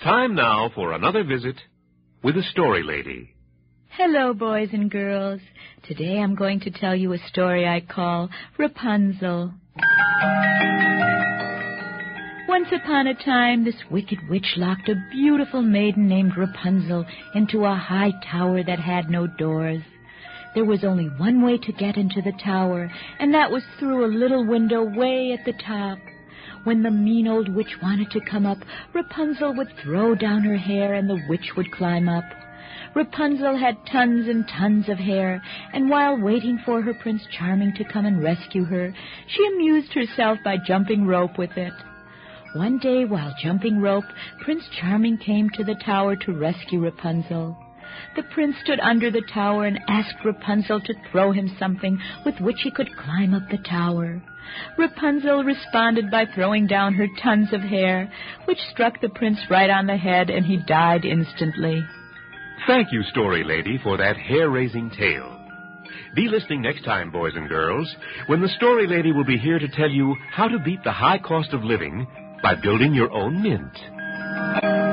Time now for another visit with the Story Lady. Hello, boys and girls. Today I'm going to tell you a story I call Rapunzel. Once upon a time, this wicked witch locked a beautiful maiden named Rapunzel into a high tower that had no doors. There was only one way to get into the tower, and that was through a little window way at the top. When the mean old witch wanted to come up, Rapunzel would throw down her hair and the witch would climb up. Rapunzel had tons and tons of hair, and while waiting for her Prince Charming to come and rescue her, she amused herself by jumping rope with it. One day, while jumping rope, Prince Charming came to the tower to rescue Rapunzel. The prince stood under the tower and asked Rapunzel to throw him something with which he could climb up the tower. Rapunzel responded by throwing down her tons of hair, which struck the prince right on the head, and he died instantly. Thank you, Story Lady, for that hair-raising tale. Be listening next time, boys and girls, when the Story Lady will be here to tell you how to beat the high cost of living by building your own mint.